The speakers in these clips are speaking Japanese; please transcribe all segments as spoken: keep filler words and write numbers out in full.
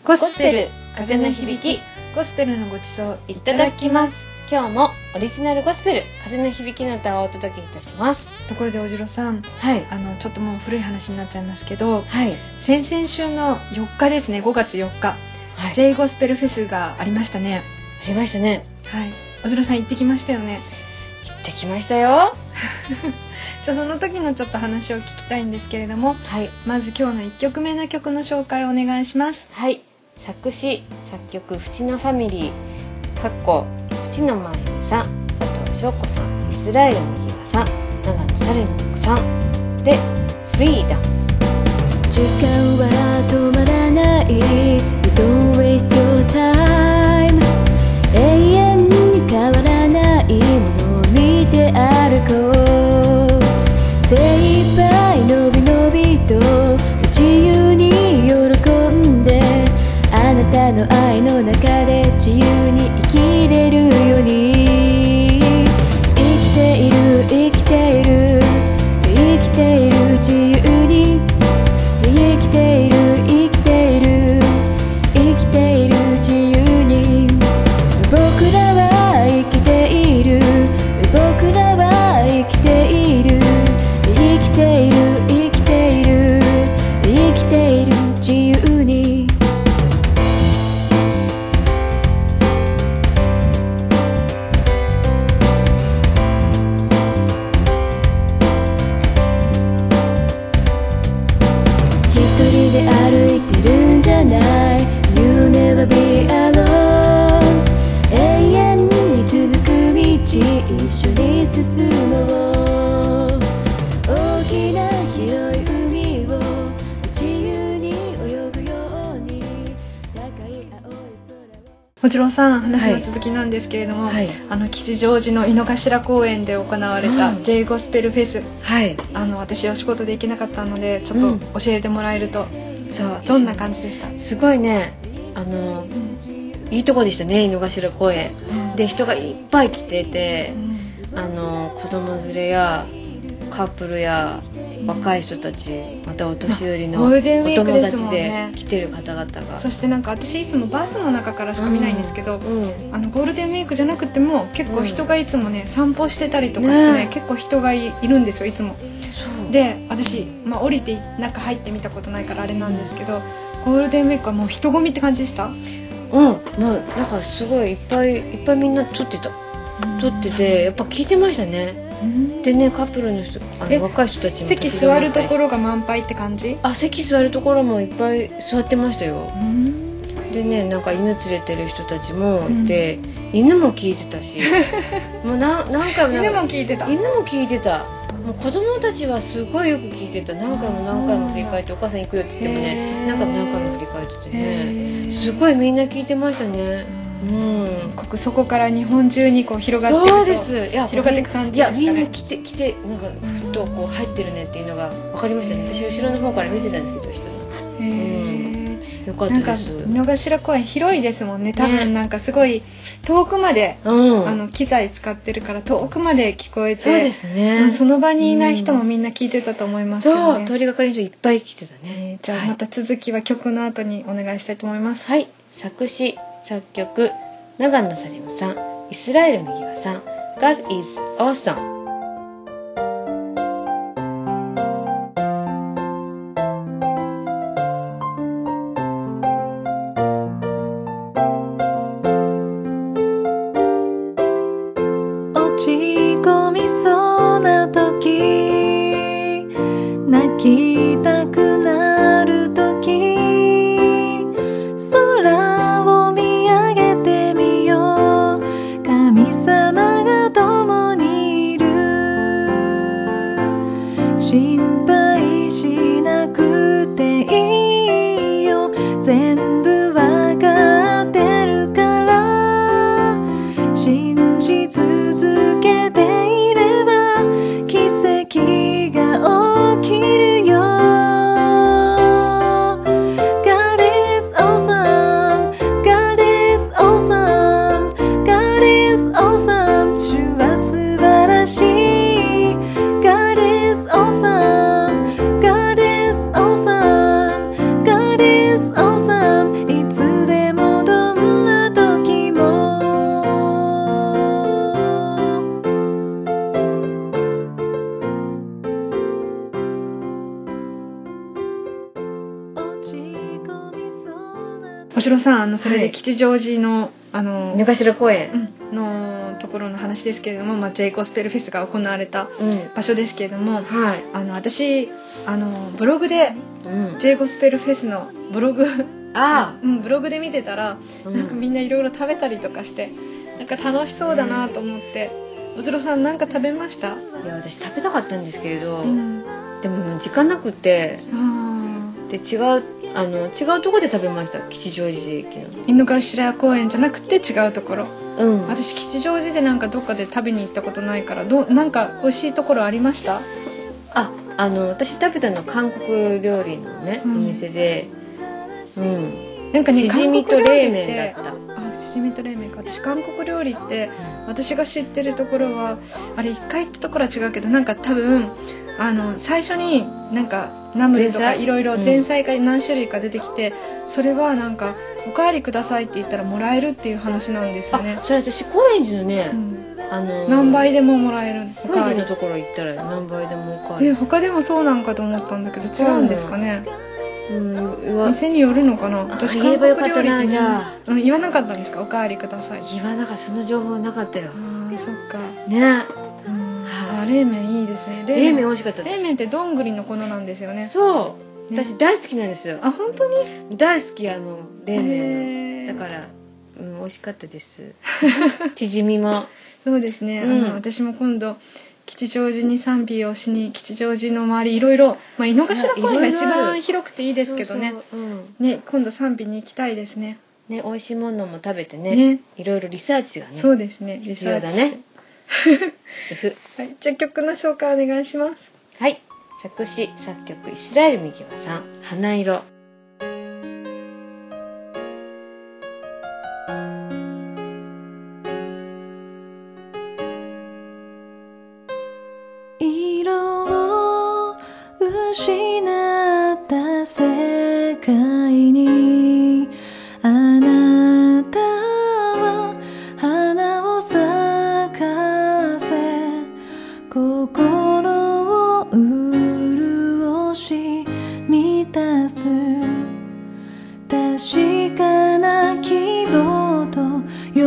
ゴスペル風の響き、ゴスペルのごちそういただきます。 今日もオリジナルゴスペル風の響きの歌をお届けいたします。 ところでおじろさん、 はい、 あのちょっともう古い話になっちゃいますけど、 はい、 先々週のよっかですね、ごがつよっか、はい、J ゴスペルフェスがありましたね。 ありましたね。 はい、おじろさん行ってきましたよね。 行ってきましたよ。 じゃあその時のちょっと話を聞きたいんですけれども、はい、まず今日のいっきょくめの曲の紹介をお願いします。 はい、作詞作曲フチノファミリーかっこフチノマイミさん、佐藤翔子さん、イスラエルのギワさん、長野サレミックさんでフリーダム。 時間は止まらない You don't waste your time 永遠に変わらないものを見て歩こう。精一杯のびのびと自由に喜んで、あなたの愛の中で自由に生きれるように。生きている生きている生きている自由に、生きている生きている生きている自由に。僕らは生きている僕らは生きている生きている生きている生きている自由に。一人で歩いてるんじゃない You never be alone 永遠に続く道一緒に進もう。大きな広い海を自由に泳ぐように、高い青い空を。 おじろさん、話の続きなんですけれども、はい、あの吉祥寺の井の頭公園で行われた J ゴスペルフェス、はい、あの私お仕事で行けなかったのでちょっと教えてもらえると、うん、そうどんな感じでした？ すごいね、あの、うん、いいとこでしたね、井の頭公園、うん、で人がいっぱい来てて、うん、あの子供連れやカップルや若い人たち、またお年寄りのお友達で来てる方々が、 そしてなんか私いつもバスの中からしか見ないんですけど、うん、あのゴールデンウィークじゃなくても結構人がいつもね、うん、散歩してたりとかしてね、ね結構人が い, いるんですよいつも。で私、まあ、降りて中入ってみたことないからあれなんですけど、ゴールデンウィークはもう人混みって感じでした？うん、 まあ、なんかすごいいっぱいいっぱいみんな撮ってた撮ってて、やっぱ聞いてましたね。でね、カップルの人、あの若い人たちも席座るところが満杯って感じ？ あ、席座るところもいっぱい座ってましたよ。でね、なんか犬連れてる人たちもいて、うん、犬も聞いてたしもうな何回も犬も聞いてた犬も聞いてた。もう子供たちはすごいよく聞いてた。何回も何回も振り返って、お母さん行くよって言ってもね、何回も何回も振り返っててね、すごいみんな聞いてましたね。うん、 そこから日本中にこう広がっていくそうです。いや広がっていく感じですかね。 いやみんな来て来てなんかふっとこう入ってるねっていうのが分かりましたね。私後ろの方から見てたんですけど、人が。へー、よかったです。 井の頭公園広いですもんね。多分なんかすごい遠くまで、うん、あの機材使ってるから遠くまで聞こえて、 そうですね。 その場にいない人もみんな聞いてたと思いますけどね。 そう、通りがかりの人いっぱい来てたね。 じゃあまた続きは曲の後にお願いしたいと思います。 はい、作詞作曲長野サレムさん、イスラエルのギワさん、God is awesome。 落ち込みそうな時、泣きたくなる時、空を見上げてみよう。神様が共にいる。 おしろさん、あのそれはいで吉祥寺のあの井の頭公園、 うんのところの話ですけれども、まあ、J ゴスペルフェスが行われたうん場所ですけれども、 はい、 あの私あのブログでうん、 J ゴスペルフェスのブログあうんブログで見てたら、 あ、 なんかみんないろいろ食べたりとかしてなんか楽しそうだなと思って、おじろさんなんか食べました？ いや私食べたかったんですけれど、 うんでも時間なくってあで違うあの違うところで食べました。吉祥寺駅の。 井の頭公園じゃなくて違うところ。 うん。 私吉祥寺でなんかどっかで食べに行ったことないから、どうなんか美味しいところありました？ あ、あの私食べたのは韓国料理のね、 うんお店で、うん。 なんかね、 チヂミと韓国料理っ冷麺てだった。 あ、チヂミと冷麺か。私韓国料理って私が知ってるところはあれ一回行ったところは違うけど、なんか多分あの最初になんかナムルとか前菜いろいろうん前菜が何種類か出てきて、それはなんかおかわりくださいって言ったらもらえるっていう話なんですよねあ、。それ私高円寺のねう、ん、 あの何倍でももらえるお高かわり円寺のところ行ったら何倍でもおかわり。 え他でもそうなんかと思ったんだけど違うんですかね。 うん、うわ店によるのかな。 あ私言えばよか韓ったな国料理ってじゃあ。 うん、言わなかったんですか？おかわりください。 言わなかった、その情報なかったよ。 あーそっか。 ね。 うんあ冷麺いいですね。 冷麺美味しかった。 冷麺ってどんぐりの粉なんですよね。 そう、 ね私大好きなんですよ。 あ本当に？ 大好きあの冷麺へーだから、うん、美味しかったです。チヂミも。 そうですね。 うんあの私も今度吉祥寺に賛美をしに吉祥寺の周りいろいろ、まあ、井の頭公園が一番広くていいですけどね。 そうそう、うんね今度賛美に行きたいですね。 ね、美味しいものも食べてね、 ねいろいろリサーチがね、 そうですね。 必要だね。うふはい、じゃあ曲の紹介お願いします。 はい、作詞作曲イスラエルみきわさん、花色。 色を失った世界にあなたは花を咲かせ心を潤し満たす確かな希望と喜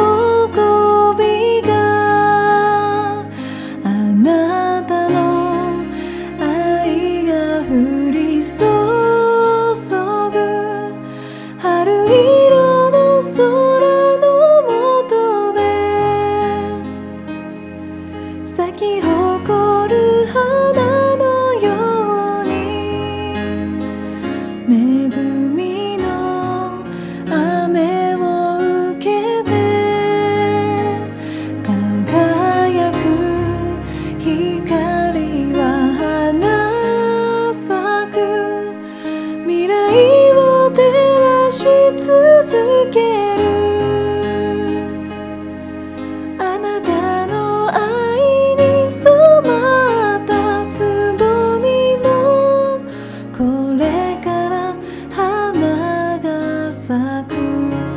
びがあなたの愛が降り注ぐ春色の空の下で咲き誇る花のように恵みの雨を受けて輝く光は花咲く未来を照らし続けるあなたの愛に染まったつぼみもこれから花が咲く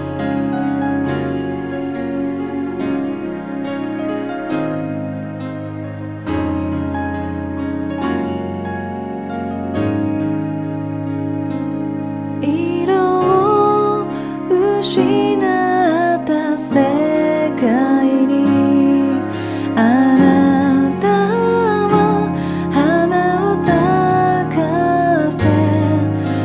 色を失った世界にあなたは花を咲かせ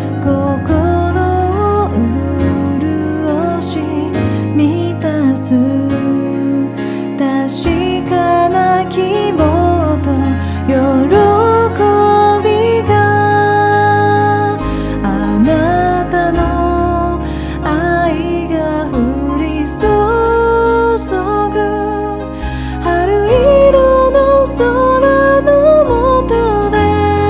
心を潤し満たす確かな希望と喜びがあなたの愛が降り注ぐ春色の空の下で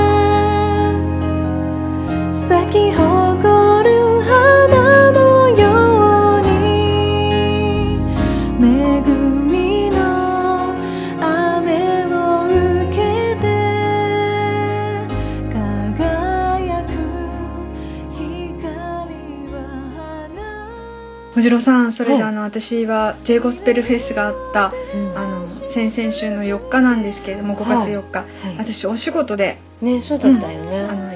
咲き誇る花のように恵みの雨を受けて輝く光は花おじろさん、それではいあの私は J ゴスペルフェスがあったうんあの先々週のよっかなんですけれども、ごがつよっか、 はい私お仕事でね、そうだったよね。 あの行っ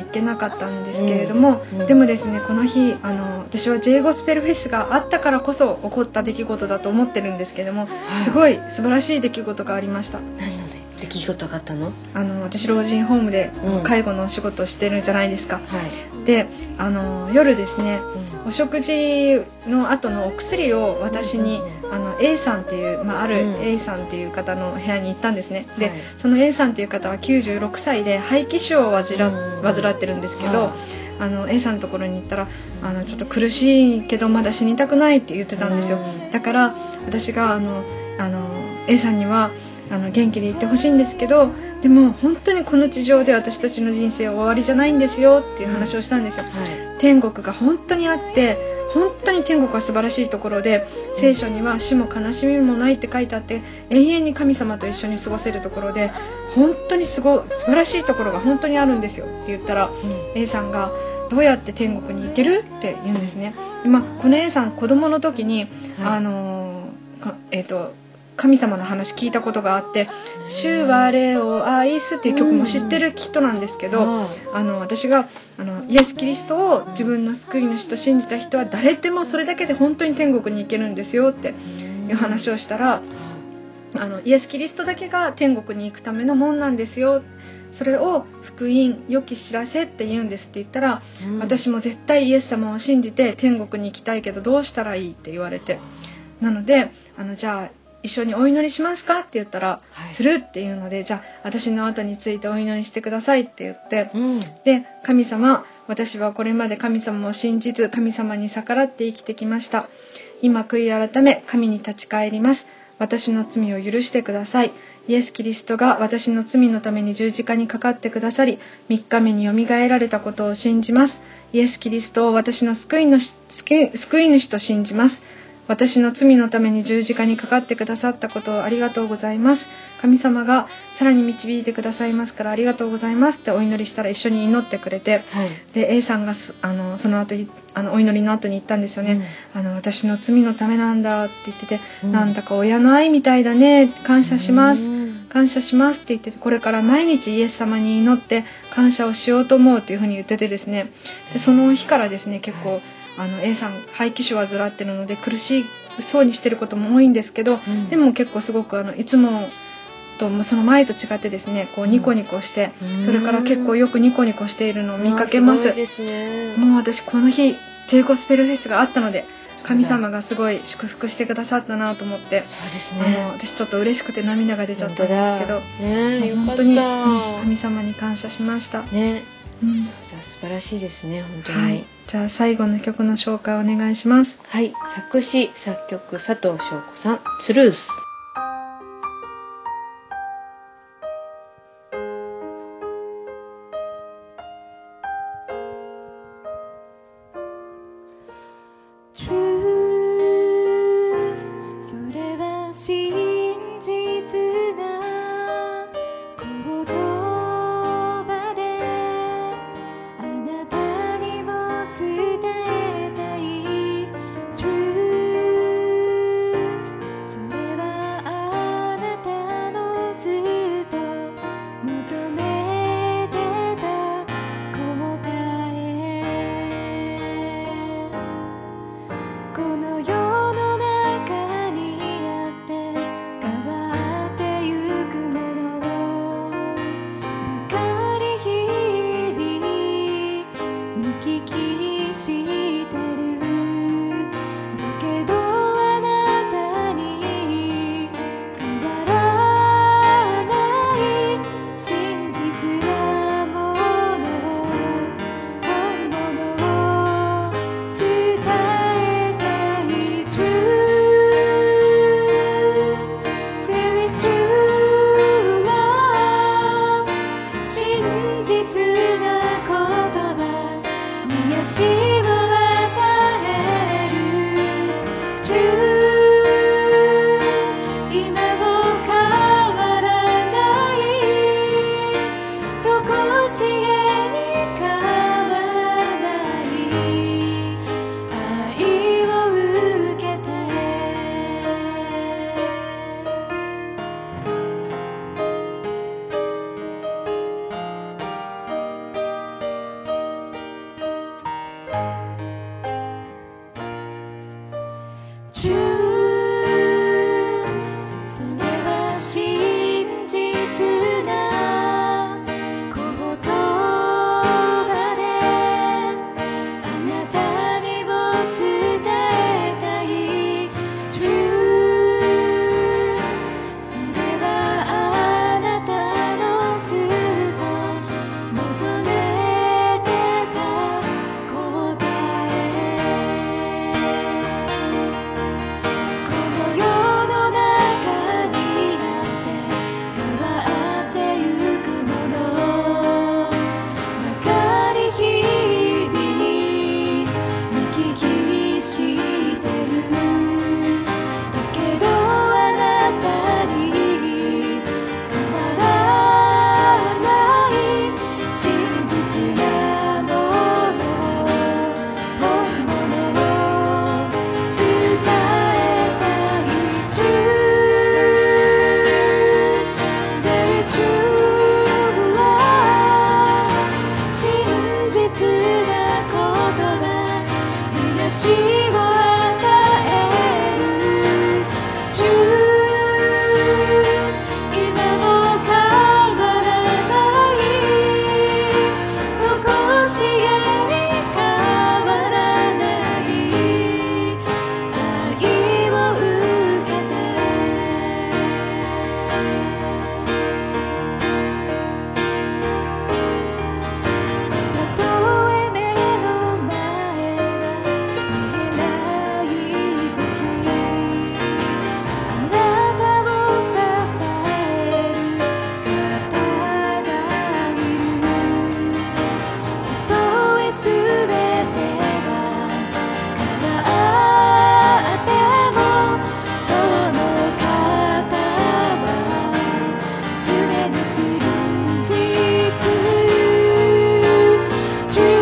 けなかったんですけれども、 うんうん、 でもですねこの日あの私は J ゴスペルフェスがあったからこそ起こった出来事だと思ってるんですけども、はい、すごい素晴らしい出来事がありました。 何の出来事があったの？ あの私老人ホームで介護のお仕事をしてるんじゃないですか、うん、であの夜ですね、うん、お食事の後のお薬を私に、うん、あの A さんっていう、まあ、ある A さんっていう方の部屋に行ったんですね、うん、で、はい、その A さんっていう方はきゅうじゅうろくさいで肺気腫を患、うん、患ってるんですけど、はい、あの A さんのところに行ったらあのちょっと苦しいけどまだ死にたくないって言ってたんですよ、うん、だから私があのあの A さんにはあの元気でいてほしいんですけど、でも本当にこの地上で私たちの人生は終わりじゃないんですよっていう話をしたんですよ、うん、はい、天国が本当にあって本当に天国は素晴らしいところで、聖書には死も悲しみもないって書いてあって永遠に神様と一緒に過ごせるところで本当にすご素晴らしいところが本当にあるんですよって言ったら、うん、A さんがどうやって天国に行けるって言うんですね。まあ、この A さん子供の時に、はい、あのーえーと神様の話聞いたことがあって「主は我を愛す」っていう曲も知ってる人なんですけど、うん、あの私があのイエス・キリストを自分の救い主と信じた人は誰でもそれだけで本当に天国に行けるんですよっていう話をしたら、あのイエス・キリストだけが天国に行くためのもんなんですよ、それを福音良き知らせって言うんですって言ったら、うん、私も絶対イエス様を信じて天国に行きたいけどどうしたらいいって言われて、なのであのじゃあ一緒にお祈りしますかって言ったら、はい、するっていうので、じゃあ私の後についてお祈りしてくださいって言って、うん、で神様、私はこれまで神様を信じず神様に逆らって生きてきました。今悔い改め神に立ち返ります。私の罪を許してください。イエス・キリストが私の罪のために十字架にかかってくださり、みっかめによみがえられたことを信じます。イエス・キリストを私の救い主、救い主と信じます。私の罪のために十字架にかかってくださったことをありがとうございます。神様がさらに導いてくださいますからありがとうございますってお祈りしたら一緒に祈ってくれて、はい、で A さんがあのその後あのお祈りの後に言ったんですよね、うん、あの私の罪のためなんだって言ってて、うん、なんだか親の愛みたいだね、感謝します、うん、感謝しますって言ってて、これから毎日イエス様に祈って感謝をしようと思うっていうふうに言っててですね、でその日からですね結構、はい、あの A さん肺気腫を患ってるので苦しそうにしてることも多いんですけど、うん、でも結構すごくあのいつもとその前と違ってですねこうニコニコして、うん、それから結構よくニコニコしているのを見かけます。すごいですね。もう私この日 J ゴスペルフェスがあったので神様がすごい祝福してくださったなと思って、 そうですね、 あの私ちょっと嬉しくて涙が出ちゃったんですけど、ね、本当に、うん、神様に感謝しましたね。 うん、そうだ、素晴らしいですね本当に、はい、 じゃあ最後の曲の紹介お願いします。 はい、作詞作曲佐藤翔子さん、トゥルース。 それはそれは真実な言葉であなたにも伝えたい Truth それはあなたのずっと求めてた答えこの世の中になって変わってゆくものばかり日々見聞きしてるだけどあなたに変わらない真実なもの本物を伝えたい Truth Very true love 真実な言葉癒しを与える Truth 今も変わらないとこしえに変わらない愛を受けてたとえ目の前が見えない時あなたを支える方がいるたとえすべてが変わってもその方は常に真実Truth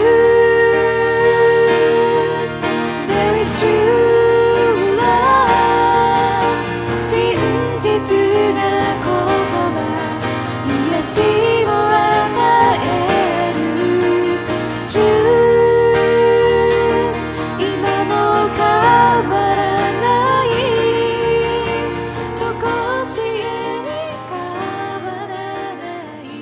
Very true love 真実な言葉癒しを与える Truth 今も変わらないとこしえに変わらない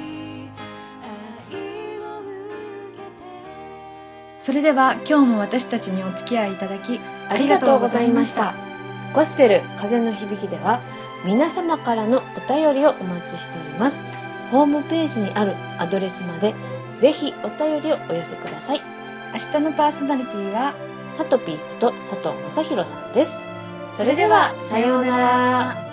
愛を受けてそれでは今日も私たちにお付き合いいただきありがとうございました。ゴスペル風の響きでは皆様からのお便りをお待ちしております。ホームページにあるアドレスまでぜひお便りをお寄せください。 明日のパーソナリティはサトピーこと佐藤正宏さんです。それではさようなら。